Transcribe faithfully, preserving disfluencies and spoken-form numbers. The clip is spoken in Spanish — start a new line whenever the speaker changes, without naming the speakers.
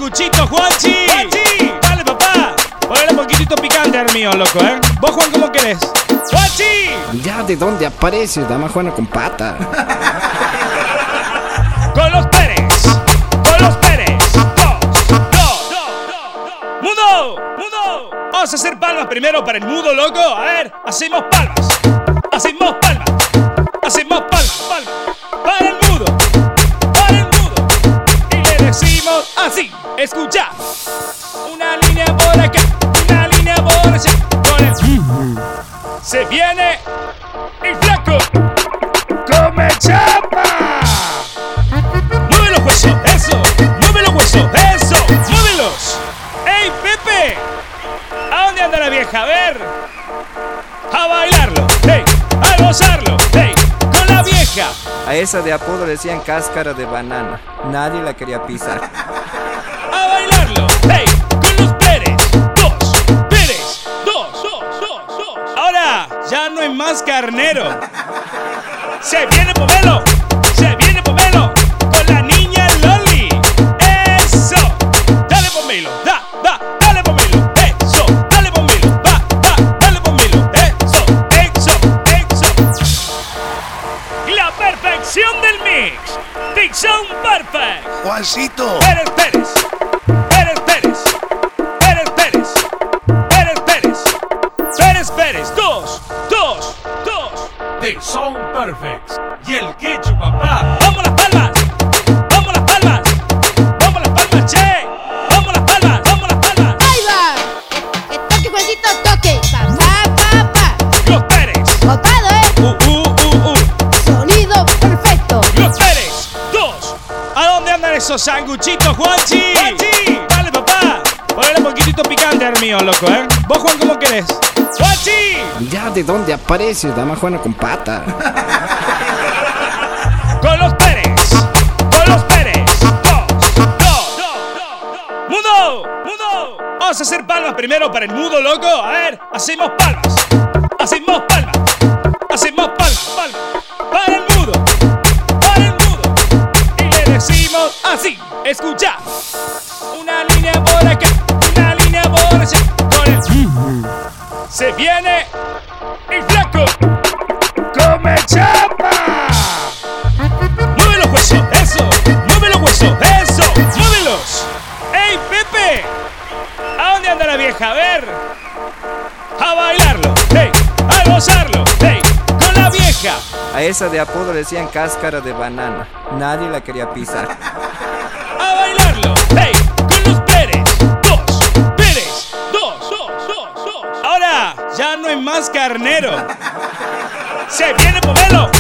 sanguchito, Juanchi. Juanchi. Dale, papá. Ponle un poquitito picante al mío, loco, ¿eh? ¿Vos, Juan, cómo querés? ¡Juanchi!
Ya, ¿de dónde apareces? Dama Juana con pata.
Con los Pérez. Con los Pérez. Dos, dos, dos, dos. ¡Mudo! ¡Mudo! Vamos a hacer palmas primero para el mudo, loco. A ver, hacemos palmas. Hacemos palmas. Hacemos palmas, palmas. Para el mudo. Para el mudo. Y le decimos así. Escucha. Una línea por acá. Una línea por allá. Con el... Se viene el flaco. ¡Come chapa! ¡Mueve los huesos! ¡Eso! ¡Mueve los huesos! ¡Eso! ¡Muévelos! ¡Ey, Pepe! ¿A dónde anda la vieja? A ver. A bailarlo. ¡Ey! A gozarlo. ¡Ey! Con la vieja.
A esa de apodo le decían cáscara de banana. Nadie la quería pisar.
A bailarlo. ¡Ey! Con los Pérez. Dos. Pérez. Dos. Dos. Dos. Dos. Ahora ya no hay más carnero. Se viene Pomelo. Se viene Pomelo. Con la niña Loli. Eso. Dale Pomelo. Da, da. Dale Pomelo. Eso. Dale Pomelo. Va, va. Dale Pomelo. Eso. Eso. Eso. La perfección del mix. Dixon Perfect.
Juancito.
Pérez Pérez. Pérez Pérez. Pérez Pérez. Pérez Pérez. Pérez Pérez. Dos. Dos. Dos.
Dixon Perfect. Y el quechu, papá.
¡Vamos las palmas! ¡Vamos las palmas! ¡Vamos las palmas, che! ¡Vamos las palmas! ¡Vamos las palmas!
¡Ahí va! Que toque, Juancito, toque. Pa, pa, pa, pa.
Los Pérez.
Botado, ¿eh?
Uh, uh, uh, uh.
Sonido perfecto.
Los Pérez. Dos. ¿A dónde andan esos sanguchitos, Juanchi? ¡Juanchi! Dale, papá. Ponle un poquitito picante al mío, loco, ¿eh? ¿Vos, Juan, cómo querés? ¡Juanchi!
Ya, ¿de dónde apareces? Dama Juana con pata.
Con los Pérez. Con los Pérez. Dos. Dos. Dos. Dos. ¡Mudo! ¡Mudo! Vamos a hacer palmas primero para el mudo, loco. A ver, hacemos palmas. Hacemos palmas. Hacemos palmas, palmas. Para el mudo. Para el mudo. Y le decimos así. Escucha. Una línea por acá. Una línea por allá. Con el... Se viene el flaco. ¡Come chapa! ¡Mueve los huesos! ¡Eso! ¡Mueve los huesos! ¡Eso! ¡Muévelos! ¡Ey, Pepe! ¿A dónde anda la vieja? A ver. A bailarlo. ¡Ey! A gozarlo. ¡Ey! Con la vieja.
A esa de apodo le decían cáscara de banana. Nadie la quería pisar.
A bailarlo. ¡Ey! Con los Pérez. Dos. Pérez. Dos. Dos. Dos. Dos. Ahora ya no hay más carnero. Se viene Pomelo.